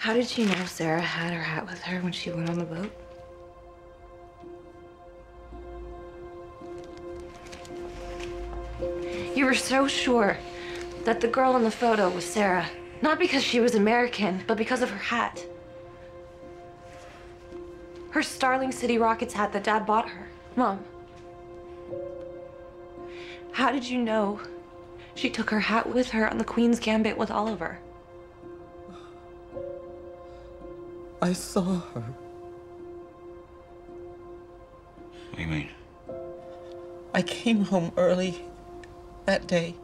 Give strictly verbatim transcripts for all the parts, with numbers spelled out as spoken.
How did she know Sarah had her hat with her when she went on the boat? You were so sure that the girl in the photo was Sarah, not because she was American, but because of her hat. Her Starling City Rockets hat that Dad bought her. Mom, how did you know she took her hat with her on the Queen's Gambit with Oliver? I saw her. What do you mean? I came home early that day,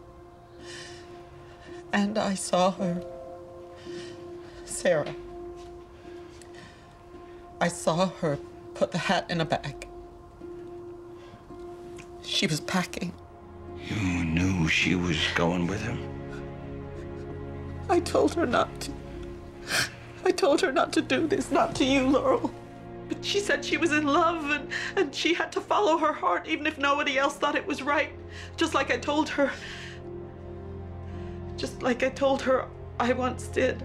and I saw her. Sarah. I saw her put the hat in a bag. She was packing. You knew she was going with him? I told her not to. I told her not to do this, not to you, Laurel. But she said she was in love and, and she had to follow her heart even if nobody else thought it was right. Just like I told her. Just like I told her I once did.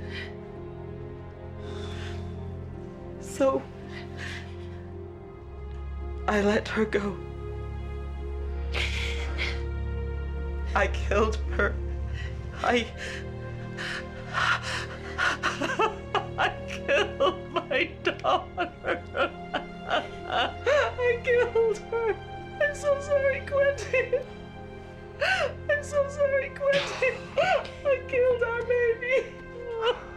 So I let her go. I killed her. I... I killed my daughter. I killed her. I'm so sorry, Quentin. I'm so sorry, Quentin. I killed our baby.